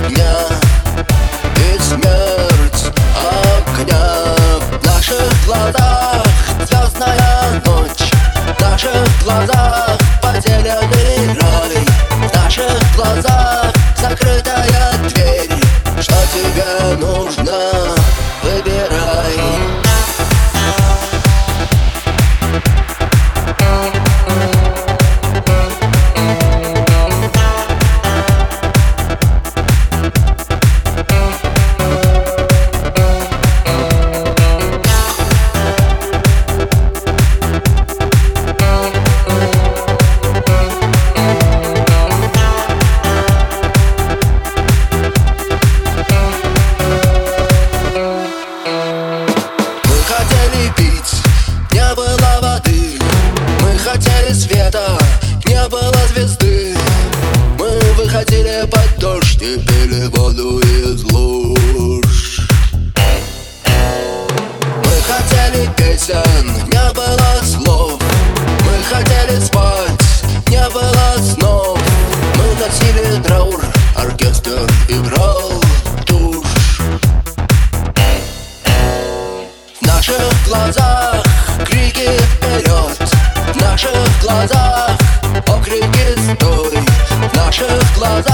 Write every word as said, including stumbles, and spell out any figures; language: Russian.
дня и смерть огня. В наших глазах звездная ночь, в наших глазах потерянный рай, в наших глазах закрытая дверь. Что тебе нужно? Выбирай. Не было воды, мы хотели света, не было звезды. Мы выходили под дождь и пили воду из луж. Мы хотели песен, не было слов. Мы хотели спать, не было снов. Мы носили траур, оркестр играл тушь. В наших глазах крики вперед, в наших глазах окрики стой, в наших глазах